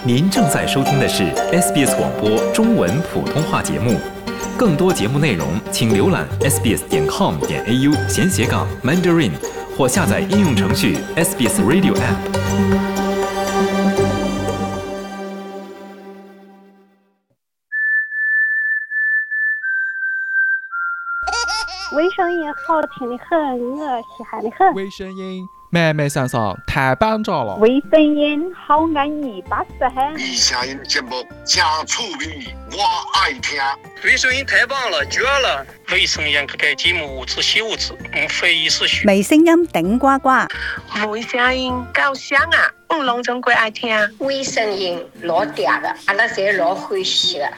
您正在收听的是 SBS 广播中文普通话节目。更多节目内容，请浏览 sbs.com.au/Mandarin 或下载应用程序 SBS Radio App。 微声音好听的很，我稀罕的很。 微声音妹妹桑桑太棒着了。 微声音好安逸巴适很。 微声音节目真趣味，我爱听。 微声音太棒了，绝了！微声音可给节目子小子，非一时许。 微声音顶呱呱。 微声音够响啊，拢总归爱听。 微声音老嗲的，阿拉侪老欢喜的。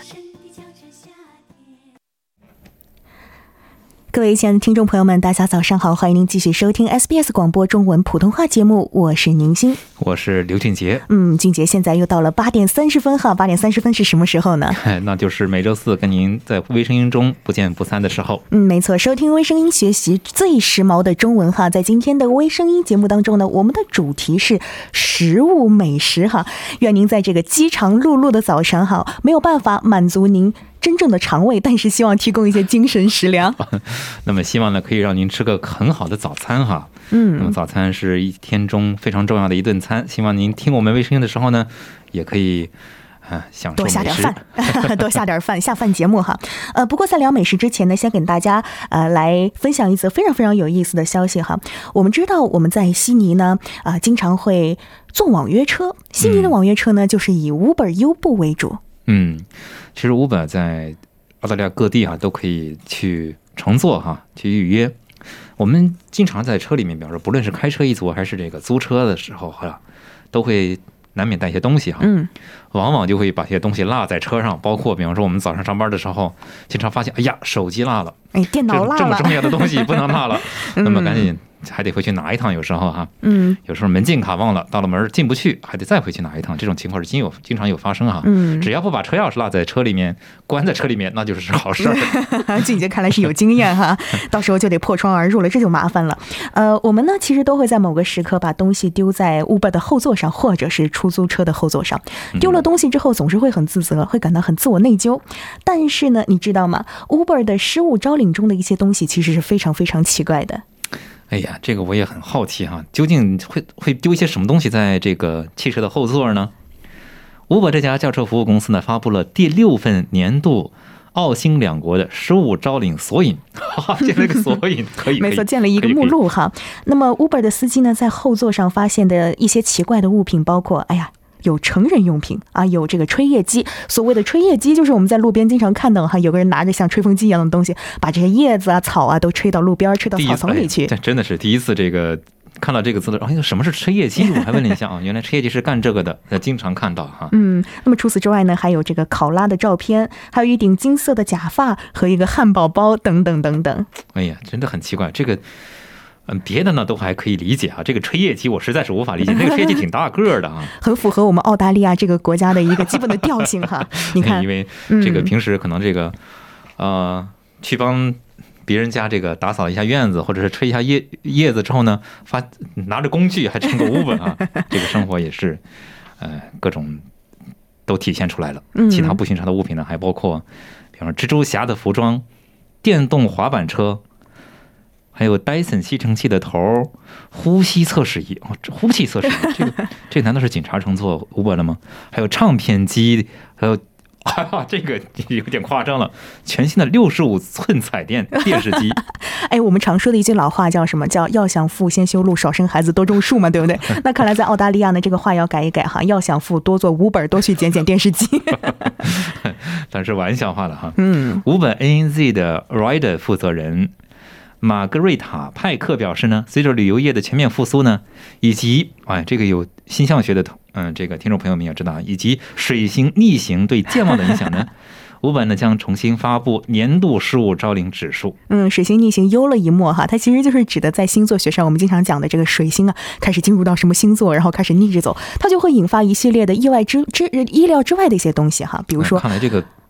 各位亲爱的听众朋友们，大家早上好，欢迎您继续收听 SBS 广播中文普通话节目，我是宁心， 我是刘俊杰。 俊杰，现在又到了8点30分哈，8点30分是什么时候呢？ 那就是每周四跟您在微声音中不见不散的时候。 没错，收听微声音，学习最时髦的中文哈。在今天的微声音节目当中呢，我们的主题是食物美食哈。愿您在这个饥肠辘辘的早上哈，没有办法满足您真正的肠胃，但是希望提供一些精神食粮。 那么希望呢，可以让您吃个很好的早餐哈。那么早餐是一天中非常重要的一顿餐，希望您听我们微声音的时候呢，也可以享受美食， 多下点饭，多下点饭，下饭节目哈。不过在聊美食之前呢，先给大家来分享一则非常非常有意思的消息哈。我们知道我们在悉尼呢经常会坐网约车，悉尼的网约车呢就是以 Uber 优步为主。 其实 Uber 在澳大利亚各地都可以去乘坐去预约。我们经常在车里面，比方说不论是开车一族还是这个租车的时候都会难免带一些东西往往就会把这些东西落在车上，包括比方说我们早上上班的时候，经常发现手机落了， 电脑落了， 这么重要的东西不能落了，那么赶紧还得回去拿一趟，有时候有时候门禁卡忘了，到了门进不去，还得再回去拿一趟，这种情况是经常有发生只要不把车钥匙落在车里面，关在车里面，那就是好事儿。 俊杰看来是有经验哈，到时候就得破窗而入了，这就麻烦了。我们呢其实都会在某个时刻把东西丢在 Uber 的后座上，或者是出租车的后座上。丢了东西之后总是会很自责，会感到很自我内疚。但是呢，你知道吗 ？Uber 的失物招领中的一些东西其实是非常非常奇怪的。 哎呀，这个我也很好奇究竟会丢一些什么东西在这个汽车的后座呢？Uber 这家轿车服务公司呢，发布了第6份年度澳新两国的失物招领索引，建了一个索引，可以， 没错，建了一个目录哈。那么 Uber 的司机呢，在后座上发现的一些奇怪的物品，包括有成人用品有这个吹叶机。所谓的吹叶机，就是我们在路边经常看到有个人拿着像吹风机一样的东西，把这些叶子草都吹到路边，吹到草丛里去。 这真的是第一次看到这个字了，什么是吹叶机？我还问了一下原来吹叶机是干这个的，经常看到那么除此之外呢，还有这个考拉的照片，还有一顶金色的假发和一个汉堡包等等等等。 哎呀，真的很奇怪，这个。别的呢都还可以理解这个吹叶机我实在是无法理解，那个吹叶机挺大个的很符合我们澳大利亚这个国家的一个基本的调性你看， 因为这个平时可能去帮别人家打扫一下院子，或者是吹一下叶子之后呢，拿着工具还乘个 Uber 这个生活也是各种都体现出来了。其他不寻常的物品呢，还包括比方说蜘蛛侠的服装、电动滑板车，还有戴森吸尘器的头、呼吸测试仪呼气测试仪，这难道是警察乘坐 Uber 了吗？还有唱片机，还有这个有点夸张了，全新的65寸彩电电视机。 我们常说的一句老话叫什么？叫要想富先修路，少生孩子多种树嘛，对不对？那看来在澳大利亚呢，这个话要改一改要想富多做 Uber， 多去捡电视机。 但是玩笑话了Uber ANZ 的 Rider 负责人玛格瑞塔·派克表示呢，随着旅游业的全面复苏呢，以及这个有星象学的这个听众朋友们也知道，以及水星逆行对健忘的影响呢，Uber 呢将重新发布年度失物招领指数。水星逆行幽了一默它其实就是指的在星座学上我们经常讲的这个水星开始进入到什么星座，然后开始逆着走，它就会引发一系列的意料之外的一些东西比如说看来这个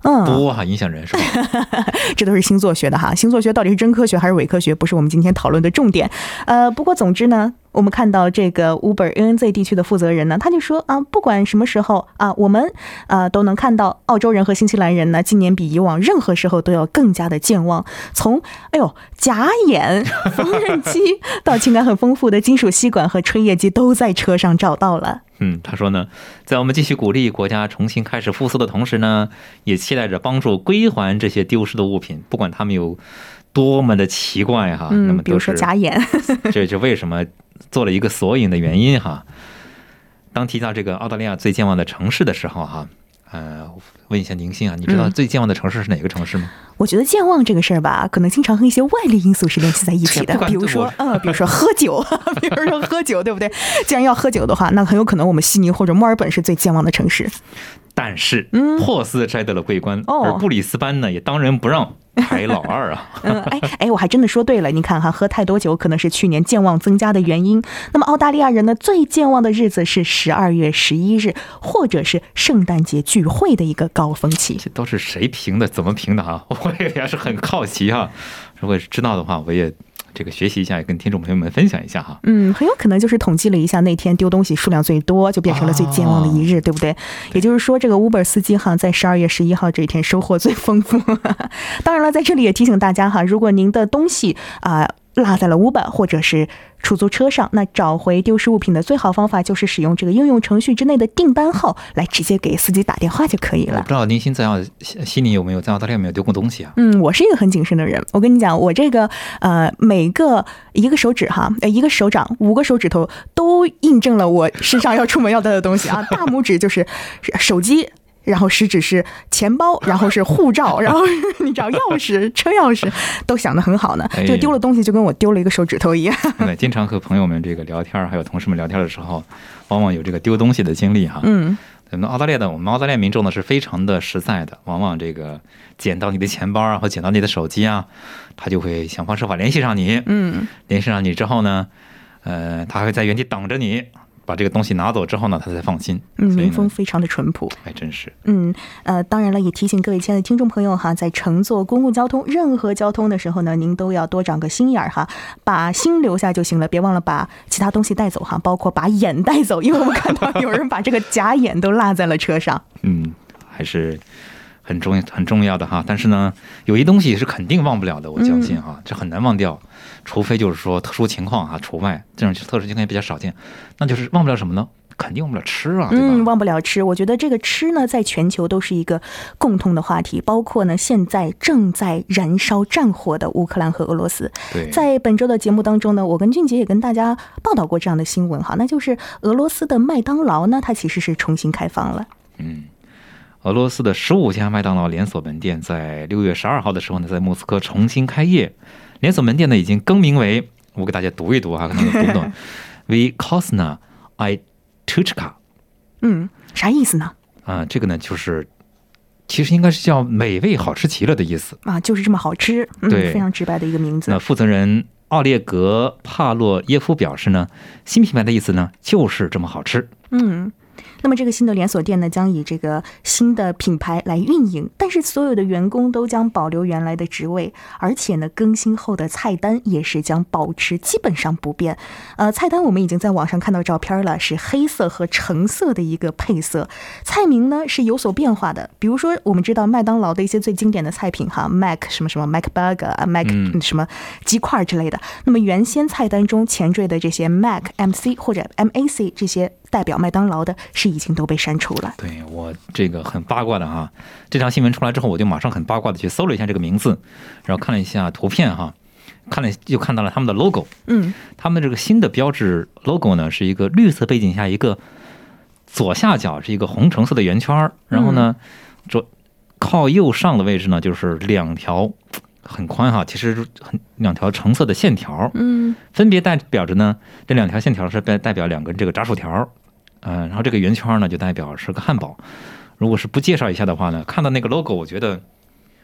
多哈，影响人是吧？ 这都是星座学的哈，星座学到底是真科学还是伪科学，不是我们今天讨论的重点。不过总之呢，我们看到这个 Uber ANZ 地区的负责人呢，他就说啊，不管什么时候啊，我们都能看到澳洲人和新西兰人呢，今年比以往任何时候都要更加的健忘。从假眼、缝纫机到情感很丰富的金属吸管和吹叶机，都在车上找到了。 他说呢，在我们继续鼓励国家重新开始复苏的同时呢，也期待着帮助归还这些丢失的物品，不管他们有多么的奇怪哈。那么比如说假眼， 这就为什么做了一个索引的原因哈。当提到这个澳大利亚最健忘的城市的时候哈，问一下宁心啊，你知道最健忘的城市是哪个城市吗？ 我觉得健忘这个事儿吧，可能经常和一些外力因素是联系在一起的，比如说喝酒，比如说喝酒，对不对？既然要喝酒的话，那很有可能我们悉尼或者墨尔本是最健忘的城市。 但是珀斯摘得了桂冠，而布里斯班呢也当仁不让，排老二啊。 我还真的说对了，你看哈，喝太多酒可能是去年健忘增加的原因。那么澳大利亚人呢，最健忘的日子是12月11日，或者是圣诞节聚会的一个高峰期。 这都是谁评的？怎么评的啊？我也是很好奇哈。如果知道的话，我也这个学习一下，也跟听众朋友们分享一下哈。 很有可能就是统计了一下，那天丢东西数量最多，就变成了最健忘的一日，对不对？也就是说，这个 Uber 司机哈，在12月11号这一天收获最丰富。当然了，在这里也提醒大家哈，如果您的东西落在了 Uber 或者是出租车上，那找回丢失物品的最好方法就是使用这个应用程序之内的订单号来直接给司机打电话就可以了。 我不知道宁心在悉尼有没有在澳大利亚有没有丢过东西啊？ 我是一个很谨慎的人。我跟你讲，我这个每个一个手指哈，一个手掌5个手指头都印证了我身上要出门要带的东西啊。大拇指就是手机，然后食指是钱包，然后是护照，然后你知道钥匙、车钥匙都想得很好呢。这丢了东西就跟我丢了一个手指头一样。 对，经常和朋友们这个聊天，还有同事们聊天的时候，往往有这个丢东西的经历哈。我们澳大利亚民众呢是非常的实在的，往往这个捡到你的钱包啊，或捡到你的手机啊，他就会想方设法联系上你。联系上你之后呢，他还会在原地等着你。把这个东西拿走之后呢，他才放心。 民风非常的淳朴， 还真是。 当然了，也提醒各位亲爱的听众朋友哈，在乘坐公共交通任何交通的时候呢，您都要多长个心眼儿哈，把心留下就行了，别忘了把其他东西带走哈，包括把眼带走，因为我们看到有人把这个假眼都落在了车上。 还是很重要的哈。但是呢，有一东西是肯定忘不了的，我相信哈，这很难忘掉。除非就是说特殊情况除外，这种特殊情况也比较少见。那就是忘不了什么呢？肯定忘不了吃啊，对吧？ 忘不了吃。我觉得这个吃呢，在全球都是一个共同的话题，包括呢现在正在燃烧战火的乌克兰和俄罗斯。 对， 在本周的节目当中呢，我跟俊杰也跟大家报道过这样的新闻哈，那就是俄罗斯的麦当劳呢，它其实是重新开放了。 俄罗斯的15家麦当劳连锁门店在6月12号的时候呢，在莫斯科重新开业。连锁门店呢已经更名为，我给大家读一读哈，可能读不懂，Vkosna I Tuchka。 啥意思呢？ 这个呢就是其实应该是叫美味好吃极了的意思啊，就是这么好吃。 对， 非常直白的一个名字。 那负责人奥列格帕洛耶夫表示呢，新品牌的意思呢就是这么好吃。 那么这个新的连锁店呢，将以这个新的品牌来运营，但是所有的员工都将保留原来的职位，而且呢，更新后的菜单也是将保持基本上不变。菜单我们已经在网上看到照片了，是黑色和橙色的一个配色。菜名呢是有所变化的，比如说我们知道麦当劳的一些最经典的菜品哈 ，Mac 什么什么 Mac Burger、Mac 什么鸡块之类的。那么原先菜单中前缀的这些 Mac、MC 或者 MAC 这些代表麦当劳的是已经都被删除了。 对，我这个很八卦的哈，这条新闻出来之后，我就马上很八卦的去搜了一下这个名字，然后看了一下图片哈，就看到了他们的 logo。他们这个新的标志 logo 呢是一个绿色背景下一个左下角是一个红橙色的圆圈，然后呢靠右上的位置呢就是2条很宽哈，其实2条橙色的线条，分别代表着呢，这2条线条是代表2根这个炸薯条，然后这个圆圈呢就代表是个汉堡。如果是不介绍一下的话呢，看到那个 logo， 我觉得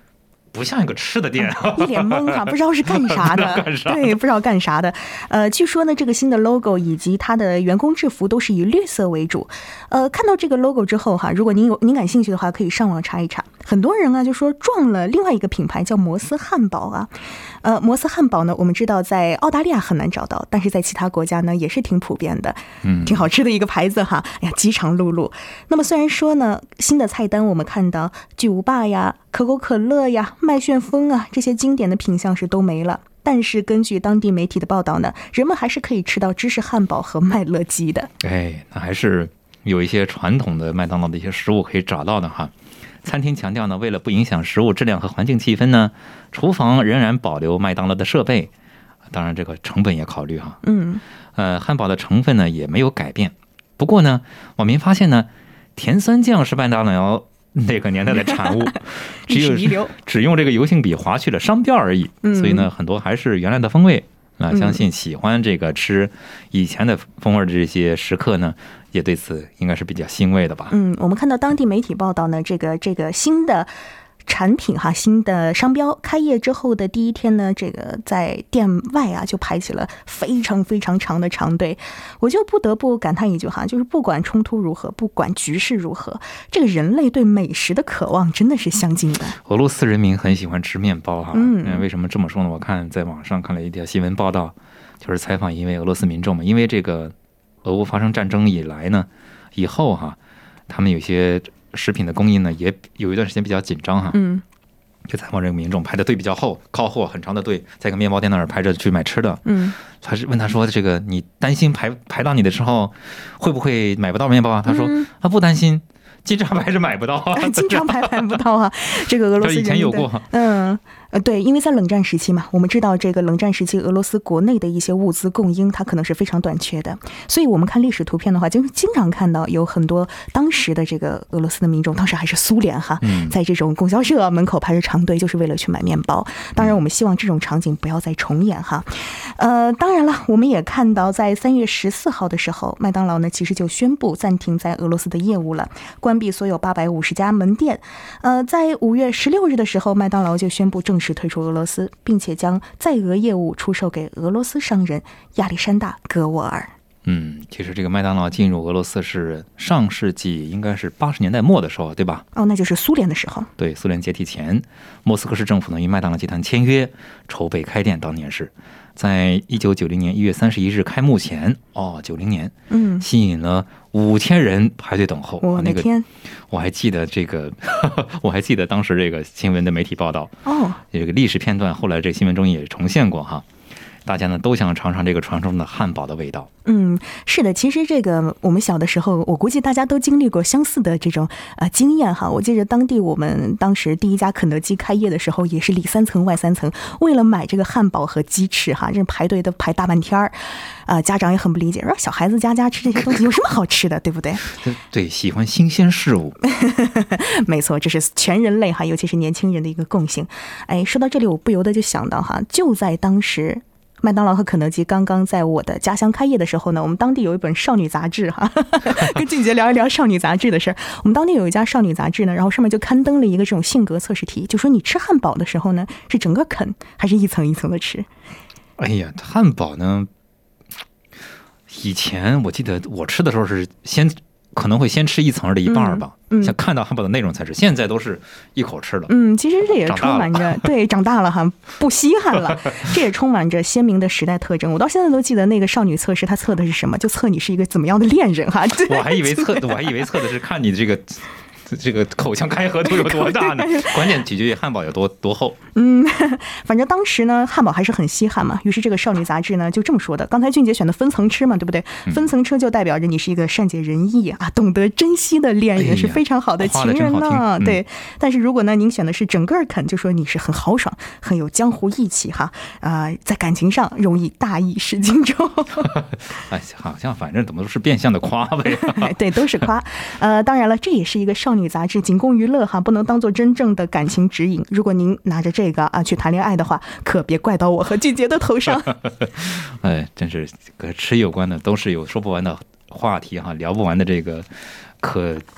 不像一个吃的店， 一脸懵哈，不知道是干啥的，对，不知道干啥的。据说呢，这个新的 logo 以及它的员工制服都是以绿色为主。看到这个 logo 之后哈，如果您感兴趣的话，可以上网查一查。很多人啊就说撞了另外一个品牌叫摩斯汉堡啊。摩斯汉堡呢，我们知道在澳大利亚很难找到，但是在其他国家呢也是挺普遍的，挺好吃的一个牌子哈。哎呀，饥肠辘辘。那么虽然说呢，新的菜单我们看到巨无霸呀、可口可乐呀、麦旋风啊这些经典的品项是都没了，但是根据当地媒体的报道呢，人们还是可以吃到芝士汉堡和麦乐鸡的。 哎，那还是有一些传统的麦当劳的一些食物可以找到的哈。餐厅强调呢，为了不影响食物质量和环境气氛呢，厨房仍然保留麦当劳的设备，当然这个成本也考虑哈。汉堡的成分呢也没有改变。不过呢，网民发现呢，甜酸酱是麦当劳那个年代的产物，只用这个油性笔划去了商标而已，所以呢，很多还是原来的风味。相信喜欢这个吃以前的风味的这些食客呢，也对此应该是比较欣慰的吧。 我们看到当地媒体报道呢，这个新的产品哈，新的商标开业之后的第一天呢，这个在店外啊就排起了非常非常长的长队。我就不得不感叹一句哈，就是不管冲突如何，不管局势如何，这个人类对美食的渴望真的是相近的。 俄罗斯人民很喜欢吃面包哈，为什么这么说呢？我看在网上看了一条新闻报道，就是采访一位俄罗斯民众嘛，因为这个俄乌发生战争以后哈，他们有些食品的供应呢，也有一段时间比较紧张哈。就采访这个民众排的队比较厚，靠后很长的队，在一个面包店那儿排着去买吃的。他是问他说：“这个你担心排到你的时候会不会买不到面包啊？”他说：“不担心，经常排着买不到啊， 经常排不到啊。”这个俄罗斯人以前有过。 对，因为在冷战时期嘛，我们知道这个冷战时期俄罗斯国内的一些物资供应它可能是非常短缺的，所以我们看历史图片的话，就经常看到有很多当时的这个俄罗斯的民众，当时还是苏联哈，在这种供销社门口排着长队，就是为了去买面包。当然我们希望这种场景不要再重演哈。当然了，我们也看到在3月14号的时候，麦当劳呢其实就宣布暂停在俄罗斯的业务了，关闭所有850家门店。在5月16日的时候，麦当劳就宣布正式退出俄罗斯，并且将在俄业务出售给俄罗斯商人亚历山大·戈沃尔。 其实这个麦当劳进入俄罗斯是上世纪应该是80年代末的时候，对吧？ 那就是苏联的时候。对， 苏联解体前，莫斯科市政府呢与麦当劳集团签约，筹备开店。当年是在1990年1月31日开幕前，90年，吸引了5000人排队等候。 我的天！ 我还记得我还记得当时这个新闻的媒体报道，这个历史片段，后来这个新闻中也重现过哈。大家呢都想尝尝这个传说中的汉堡的味道。 是的，其实这个我们小的时候，我估计大家都经历过相似的这种经验哈。我记得我们当时第一家肯德基开业的时候，也是里3层外3层，为了买这个汉堡和鸡翅哈，这排队都排大半天儿。家长也很不理解，说小孩子家吃这些东西有什么好吃的，对不对？ 对，喜欢新鲜事物。 没错，这是全人类哈，尤其是年轻人的一个共性。说到这里，我不由得就想到哈，就在当时麦当劳和肯德基刚刚在我的家乡开业的时候呢，我们当地有一本少女杂志哈，跟俊杰聊一聊少女杂志的事儿。我们当地有一家少女杂志呢，然后上面就刊登了一个这种性格测试题，就说你吃汉堡的时候呢，是整个啃还是一层一层的吃？ 哎呀，汉堡呢，以前我记得我吃的时候是可能会先吃一层的一半吧，像看到汉堡的内容才吃，现在都是一口吃了。 其实这也充满着对长大了哈，不稀罕了，这也充满着鲜明的时代特征。我到现在都记得那个少女测试，它测的是什么？就测你是一个怎么样的恋人哈。 我还以为测的是看你这个口腔开合度有多大呢？关键取决于汉堡有多厚。 反正当时呢，汉堡还是很稀罕嘛。于是这个少女杂志呢就这么说的。刚才俊杰选的分层吃嘛，对不对？分层吃就代表着你是一个善解人意啊，懂得珍惜的恋人，是非常好的情人呢。对。但是如果呢您选的是整个啃，就说你是很豪爽，很有江湖义气哈。在感情上容易大意失荆州。 好像反正怎么都是变相的夸呗。 对，都是夸。当然了，这也是一个少女杂志，仅供娱乐哈，不能当做真正的感情指引。如果您拿着这个去谈恋爱的话，可别怪到我和俊杰的头上。 真是和吃有关的都是有说不完的话题哈，聊不完的这个可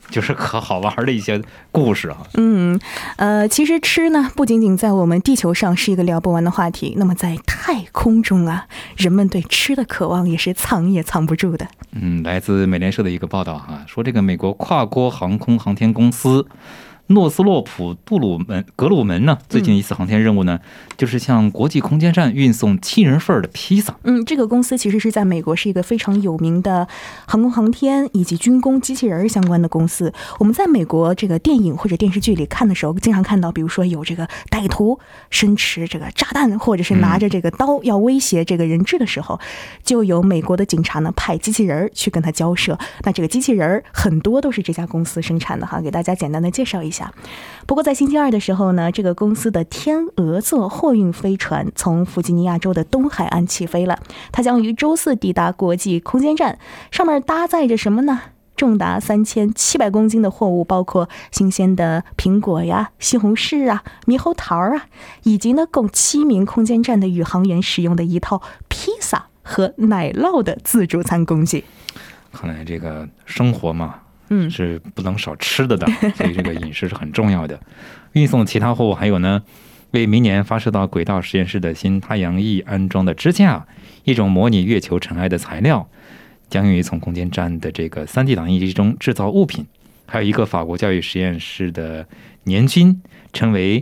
就是可好玩的一些故事啊。 其实吃呢，不仅仅在我们地球上是一个聊不完的话题，那么在太空中啊，人们对吃的渴望也是藏也藏不住的。 来自美联社的一个报道说这个美国跨国航空航天公司诺斯洛普格鲁门呢，最近一次航天任务呢，就是向国际空间站运送7人份的披萨。 这个公司其实是在美国是一个非常有名的航空航天以及军工机器人相关的公司。我们在美国这个电影或者电视剧里看的时候，经常看到，比如说有这个歹徒身持这个炸弹，或者是拿着这个刀要威胁这个人质的时候，就有美国的警察呢派机器人去跟他交涉。那这个机器人很多都是这家公司生产的哈，给大家简单的介绍一下。不过在星期二的时候呢，这个公司的天鹅座货运飞船从弗吉尼亚州的东海岸起飞了，它将于周四抵达国际空间站，上面搭载着什么呢？重达3700公斤的货物，包括新鲜的苹果呀、西红柿啊、猕猴桃啊，以及呢供7名空间站的宇航员使用的一套披萨和奶酪的自助餐工具。 看来这个生活嘛，是不能少吃的，所以这个饮食是很重要的。运送其他货物还有呢，为明年发射到轨道实验室的新太阳翼安装的支架，一种模拟月球尘埃的材料，将用于从空间站的这个3D 打印机中制造物品，还有一个法国教育实验室的年均称为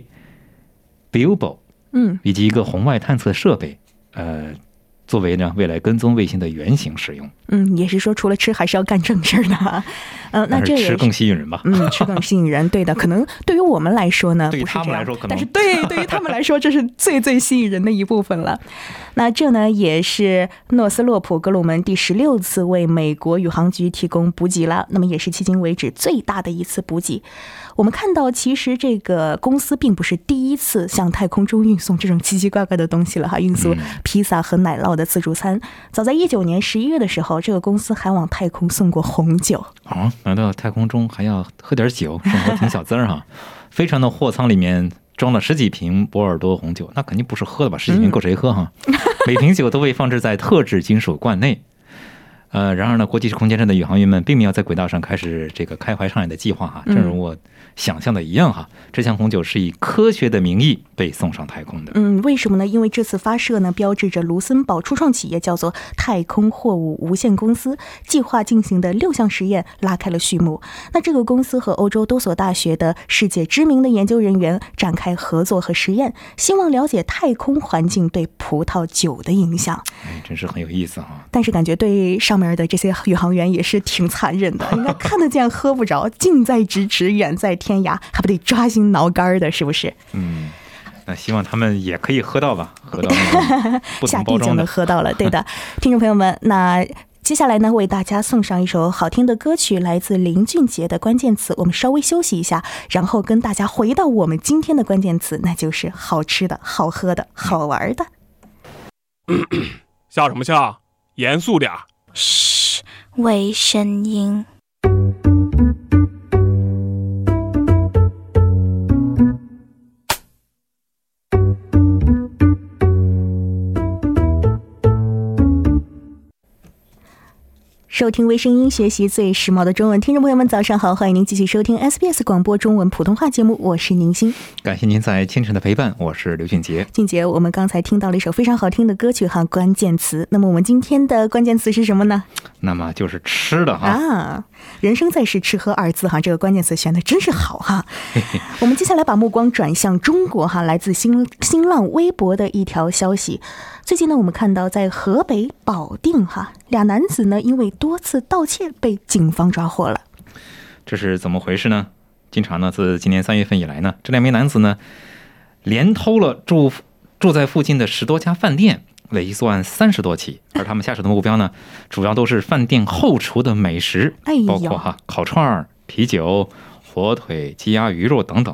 Bilbo， 以及一个红外探测设备，作为呢未来跟踪卫星的原型使用。 也是说除了吃还是要干正事的。那这吃更吸引人吧？ 吃更吸引人，对的。可能对于我们来说呢， 对于他们来说可能， 但是对于他们来说，这是最吸引人的一部分了。那这呢，也是诺斯洛普格鲁门第16次为美国宇航局提供补给了，那么也是迄今为止最大的一次补给。我们看到，其实这个公司并不是第一次向太空中运送这种奇奇怪怪的东西了哈，运送披萨和奶酪的自助餐。早在19年11月的时候，这个公司还往太空送过红酒。 难道太空中还要喝点酒？生活挺小资儿哈。飞船的货舱里面装了10几瓶波尔多红酒，那肯定不是喝的吧？10几瓶够谁喝哈？每瓶酒都被放置在特制金属罐内。然而呢，国际空间站的宇航员们并没有在轨道上开始这个开怀畅饮的计划哈，正如我想象的一样哈，这箱红酒是以科学的名义被送上太空的。 为什么呢？因为这次发射呢，标志着卢森堡初创企业叫做太空货物无限公司计划进行的6项实验拉开了序幕。那这个公司和欧洲多所大学的世界知名的研究人员展开合作和实验，希望了解太空环境对葡萄酒的影响。 真是很有意思哈。 但是感觉对上面的这些宇航员也是挺残忍的，应该看得见喝不着，近在咫尺远在天涯，还不得抓心挠肝的，是不是？ 那希望他们也可以喝到吧，喝到那种不同包装的，下地就能喝到了。对的，听众朋友们，那接下来呢，为大家送上一首好听的歌曲，来自林俊杰的关键词。我们稍微休息一下，然后跟大家回到我们今天的关键词，那就是好吃的、好喝的、好玩的。 笑什么笑？严肃点。 嘘，微声音。 收听微声音，学习最时髦的中文。听众朋友们早上好，欢迎您继续收听 SBS 广播中文普通话节目，我是宁心。 感谢您在清晨的陪伴，我是刘俊杰。 俊杰，我们刚才听到了一首非常好听的歌曲哈，关键词。那么我们今天的关键词是什么呢？ 那么就是吃的哈。 人生在世，吃喝2字哈，这个关键词选的真是好哈。我们接下来把目光转向中国哈，来自新浪微博的一条消息。最近呢，我们看到在河北保定哈，2男子呢因为多次盗窃被警方抓获了。 这是怎么回事呢？经查呢，自今年3月份以来呢，这2名男子呢连偷了住在附近的10多家饭店，累计作案30多起。而他们下手的目标呢，主要都是饭店后厨的美食，包括烤串、啤酒、火腿、鸡鸭鱼肉等等。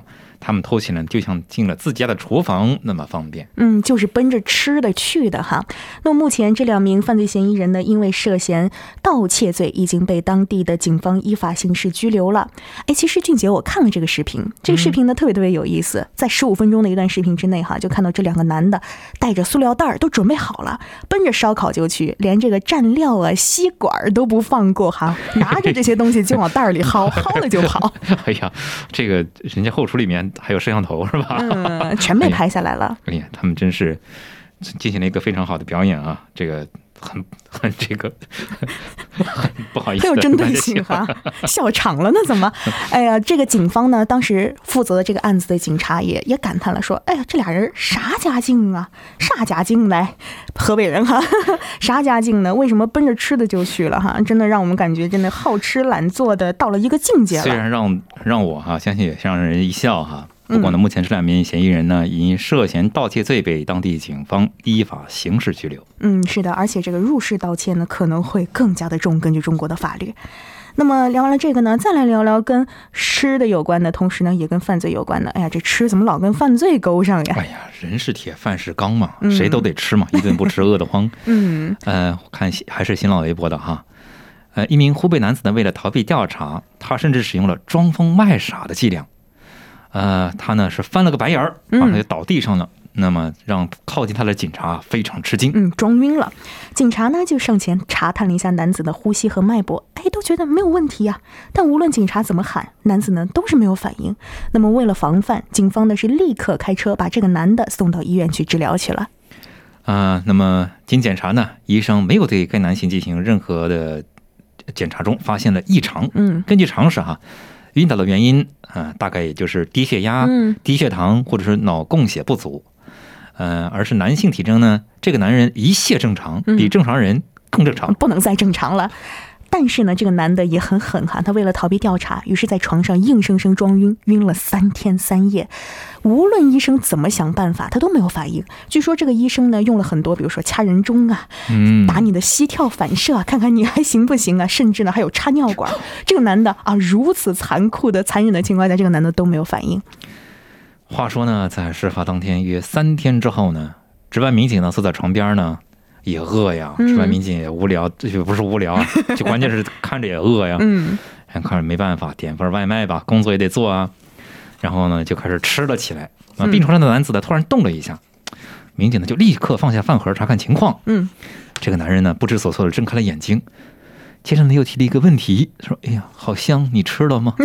他们偷情呢就像进了自家的厨房那么方便。 就是奔着吃的去的哈。那么目前这2名犯罪嫌疑人呢，因为涉嫌盗窃罪，已经被当地的警方依法刑事拘留了。其实俊杰，我看了这个视频，这个视频呢特别有意思，在15分钟的一段视频之内哈，就看到这2个男的带着塑料袋都准备好了，奔着烧烤就去，连这个蘸料啊、吸管都不放过哈，拿着这些东西就往袋里薅，薅了就跑。 哎呀，这个人家后厨里面还有摄像头是吧？ 全被拍下来了。 哎呀，他们真是进行了一个非常好的表演啊！这个很这个很不好意思， 很有针对性哈，笑场了那怎么？哎呀，这个警方呢，当时负责这个案子的警察也感叹了，说：“哎呀，这俩人啥家境啊？啥家境来？河北人哈，啥家境呢？为什么奔着吃的就去了哈？真的让我们感觉真的好吃懒做的到了一个境界了。 虽然让我哈，相信也让人一笑哈。”不过呢，目前这2名嫌疑人呢，因涉嫌盗窃罪被当地警方依法刑事拘留。 是的，而且这个入室盗窃呢，可能会更加的重，根据中国的法律。那么聊完了这个呢，再来聊聊跟吃的有关的，同时呢，也跟犯罪有关的。哎呀，这吃怎么老跟犯罪勾上呀？ 哎呀，人是铁，饭是钢嘛，谁都得吃嘛，一顿不吃饿得慌。我看还是新浪微博的哈。一名湖北男子呢，为了逃避调查，他甚至使用了装疯卖傻的伎俩。他呢是翻了个白眼儿，然后就倒地上了。那么让靠近他的警察非常吃惊， 装晕了。警察呢就上前查探了一下男子的呼吸和脉搏，都觉得没有问题呀。但无论警察怎么喊，男子呢都是没有反应。那么为了防范，警方呢是立刻开车把这个男的送到医院去治疗去了。 那么经检查呢，医生没有对该男性进行任何的检查中发现了异常。根据常识哈。晕倒的原因大概也就是低血压、低血糖或者是脑供血不足。而是男性体征呢，这个男人一切正常，比正常人更正常， 不能再正常了。但是呢，这个男的也很狠哈，他为了逃避调查，于是在床上硬生生装晕，晕了3天3夜。无论医生怎么想办法，他都没有反应。据说这个医生呢，用了很多，比如说掐人中啊，打你的膝跳反射啊，看看你还行不行啊，甚至呢还有插尿管。这个男的啊，如此残酷的、残忍的情况下，这个男的都没有反应。 话说呢，在事发当天约3天之后呢，值班民警呢坐在床边呢。也饿呀，值班民警也无聊，这就不是无聊啊，就关键是看着也饿呀。看着没办法，点份外卖吧，工作也得做啊。然后呢，就开始吃了起来。病床上的男子呢，突然动了一下，民警呢就立刻放下饭盒查看情况。这个男人呢不知所措的睁开了眼睛，接着呢又提了一个问题，说：“哎呀，好香，你吃了吗？”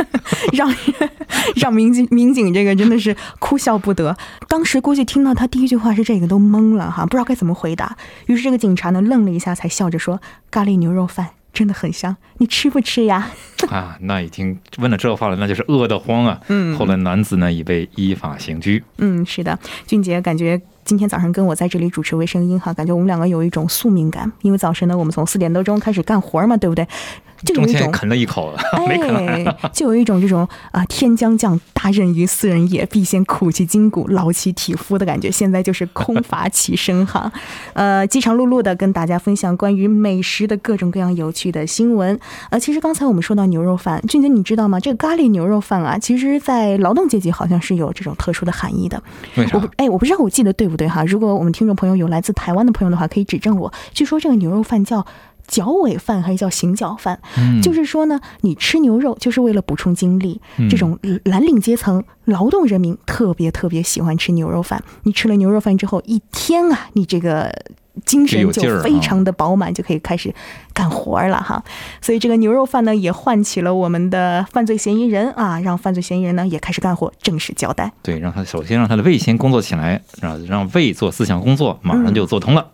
让民警这个真的是哭笑不得。当时估计听到他第一句话是这个都懵了哈，不知道该怎么回答。于是这个警察呢愣了一下，才笑着说：“咖喱牛肉饭真的很香，你吃不吃呀？” 那已经问了这话了，那就是饿得慌啊。后来男子呢已被依法刑拘。 是的，俊杰感觉今天早上跟我在这里主持微声音哈，感觉我们2个有一种宿命感，因为早晨呢我们从4点多钟开始干活嘛，对不对？就有一种中间啃了一口，没啃就有一种这种天将降大任于斯人也，必先苦其筋骨，劳其体肤的感觉。现在就是空乏其身哈。饥肠辘辘的跟大家分享关于美食的各种各样有趣的新闻。其实刚才我们说到牛肉饭，俊杰你知道吗？这个咖喱牛肉饭啊，其实在劳动阶级好像是有这种特殊的含义的。 为啥？ 我不知道我记得对不对哈？如果我们听众朋友有来自台湾的朋友的话，可以指正我。据说这个牛肉饭叫脚尾饭还是叫行脚饭，就是说呢，你吃牛肉就是为了补充精力。这种蓝领阶层劳动人民特别喜欢吃牛肉饭。你吃了牛肉饭之后，一天啊，你这个精神就非常的饱满，就可以开始干活了哈。所以这个牛肉饭呢，也唤起了我们的犯罪嫌疑人啊，让犯罪嫌疑人呢也开始干活，正式交代。 对，首先让他的胃先工作起来，让胃做思想工作，马上就做通了。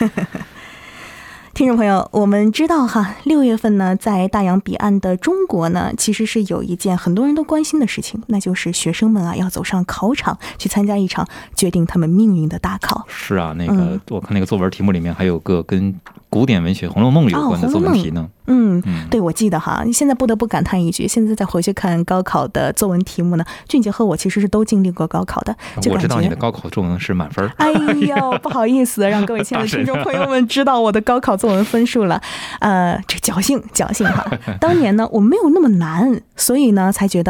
听众朋友，我们知道哈，6月份呢，在大洋彼岸的中国呢，其实是有一件很多人都关心的事情，那就是学生们啊要走上考场，去参加一场决定他们命运的大考。 是啊，我看那个作文题目里面还有个跟古典文学《红楼梦》有关的作文题呢。 对，我记得哈。现在不得不感叹一句，现在再回去看高考的作文题目呢，俊杰和我其实是都经历过高考的。 我知道你的高考作文是满分。 哎呦，不好意思，让各位亲爱的听众朋友们知道我的高考作文分数了。这侥幸哈。当年呢，我没有那么难，所以呢才觉得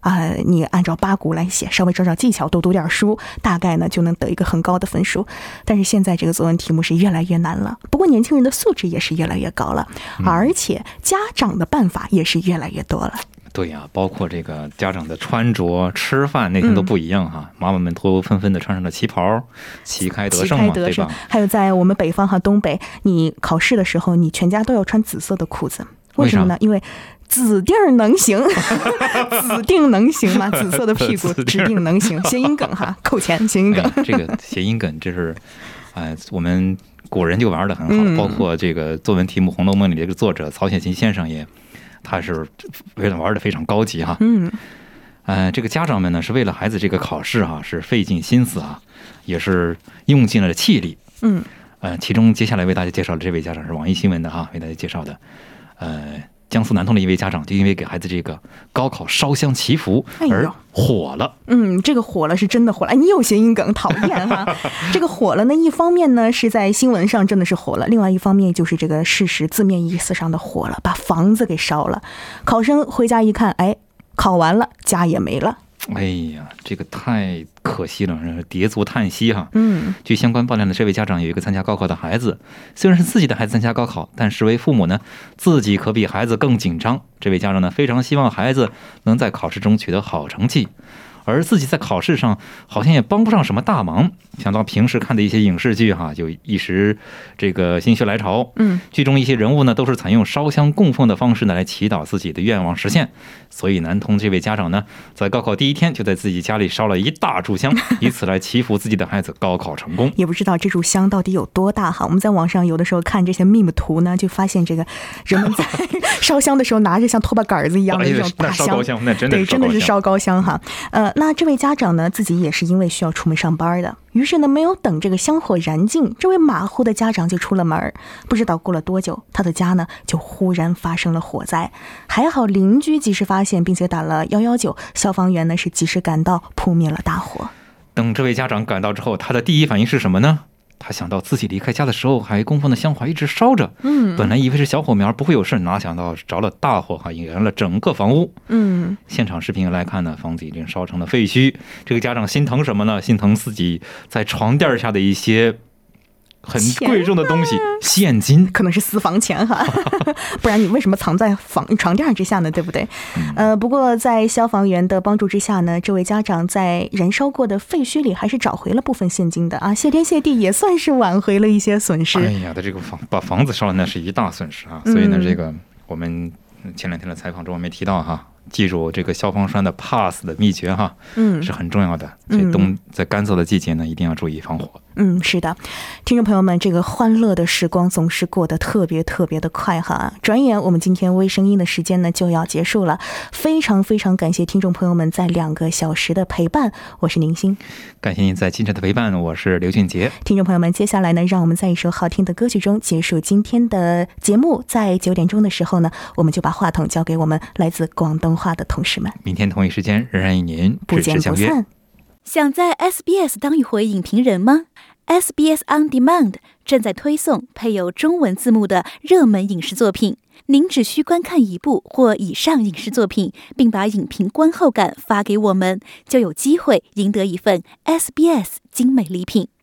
你按照八股来写，稍微找找技巧，多读点书，大概呢就能得一个很高的分数。但是现在这个作文题目是越来越难了，不过年轻人的素质也是越来越高了，而且家长的办法也是越来越多了。 对呀，包括这个家长的穿着、吃饭那天都不一样哈，妈妈们都纷纷的穿上了旗袍，旗开得胜嘛，对吧？ 还有在我们北方和东北，你考试的时候，你全家都要穿紫色的裤子，为什么呢？因为指定能行，指定能行嘛，紫色的屁股指定能行，谐音梗哈，扣钱，谐音梗。 这个谐音梗，这是，我们古人就玩得很好，包括这个作文题目《红楼梦》里这个作者曹雪芹先生也。他是玩的非常高级哈，这个家长们呢是为了孩子这个考试哈，是费尽心思啊，也是用尽了气力，其中接下来为大家介绍的这位家长是网易新闻的哈，为大家介绍的，江苏南通的一位家长就因为给孩子这个高考烧香祈福而火了。 这个火了是真的火了。你有谐音梗，讨厌哈。这个火了呢，一方面呢是在新闻上真的是火了，另外一方面就是这个事实字面意思上的火了，把房子给烧了。考生回家一看，考完了，家也没了。 哎呀，这个太可惜了，叠足叹息哈。据相关爆料的这位家长有一个参加高考的孩子，虽然是自己的孩子参加高考，但身为父母呢，自己可比孩子更紧张。这位家长呢，非常希望孩子能在考试中取得好成绩，而自己在考试上好像也帮不上什么大忙。想到平时看的一些影视剧哈，就一时这个心血来潮，剧中一些人物呢都是采用烧香供奉的方式呢来祈祷自己的愿望实现。所以南通这位家长呢，在高考第一天就在自己家里烧了一大炷香，以此来祈福自己的孩子高考成功。 也不知道这炷香到底有多大哈。我们在网上有的时候看这些 meme 图呢，就发现这个人们在烧香的时候拿着像拖把杆子一样的这种大香， 那真的是对，真的是烧高香哈。那这位家长呢，自己也是因为需要出门上班的，于是呢，没有等这个香火燃尽，这位马虎的家长就出了门。不知道过了多久，他的家呢就忽然发生了火灾。还好邻居及时发现，并且打了119，消防员呢是及时赶到，扑灭了大火。 等这位家长赶到之后，他的第一反应是什么呢？他想到自己离开家的时候还供奉的香火一直烧着，本来以为是小火苗不会有事，哪想到着了大火哈，引燃了整个房屋。现场视频来看呢，房子已经烧成了废墟。这个家长心疼什么呢？心疼自己在床垫下的一些很贵重的东西，现金， 可能是私房钱哈，不然你为什么藏在床垫之下呢？对不对？不过在消防员的帮助之下呢，这位家长在燃烧过的废墟里还是找回了部分现金的啊，谢天谢地，也算是挽回了一些损失。 哎呀，这个把房子烧了那是一大损失啊，所以呢，这个我们前2天的采访中我没提到哈。记住这个消防栓的 pass 的秘诀哈，是很重要的。在干燥的季节呢，一定要注意防火。 是的，听众朋友们，这个欢乐的时光总是过得特别特别的快哈。转眼我们今天微声音的时间呢就要结束了，非常非常感谢听众朋友们在2个小时的陪伴，我是宁欣。 感谢您在今天的陪伴，我是刘俊杰。 听众朋友们，接下来呢，让我们在一首好听的歌曲中结束今天的节目。在9点钟的时候呢，我们就把话筒交给我们来自广东话的同事们。 明天同一时间仍然与您不见不散。 想在 SBS 当一回影评人吗？ SBS On Demand 正在推送配有中文字幕的热门影视作品，您只需观看1部或以上影视作品，并把影评观后感发给我们，就有机会赢得一份 SBS 精美礼品。